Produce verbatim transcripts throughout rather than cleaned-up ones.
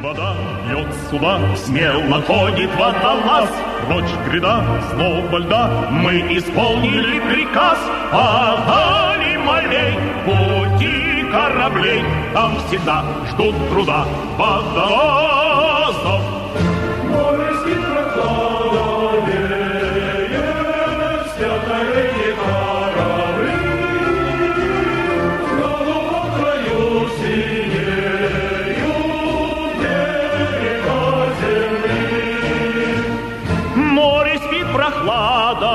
вода льет суда, смело ходит водолаз. Прочь гряда злого льда, мы исполнили приказ. Подали малей пути кораблей, там всегда ждут труда водолазов. Море спит прохлада веет, спят на рейде корабли, в голубом краю синеют берега земли. Море спит, прохлада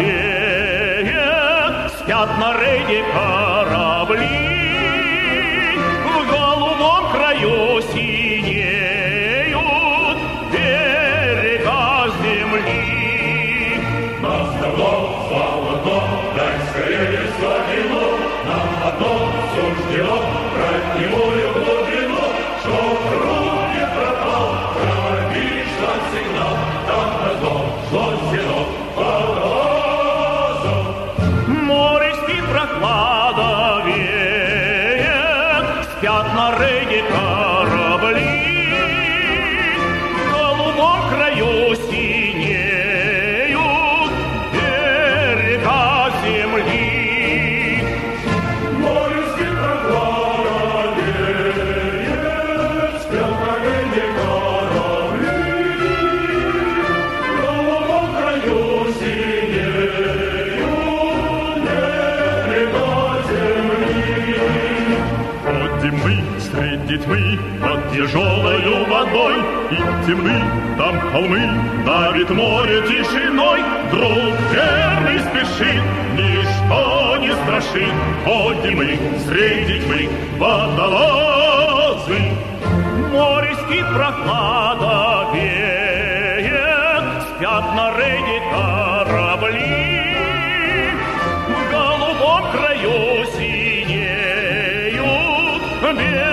веет, спят на рейде корабли, в голубом краю синеют берега земли. Нас давно, слава дно, дай скорее славину, нам одно суждено, брать немую глубину, чтоб рук не пропал, пробишь наш сигнал, там одно шло стено водолазов. Море спит, прохлада веет, спят на рейде корабли, в голубом краю синеют берега земли. Море спит прохлада веет, спят на рейде корабли, в голубом краю синеют берега земли. Ходим мы среди тьмы под тяжелою водой, и темны там холмы, давит море тишиной. Друг верный спешит, ничто не страшит. Ходим мы среди тьмы водолазы. Море спит, прохлада веет, спят на рейде корабли, в голубом краю синеют берега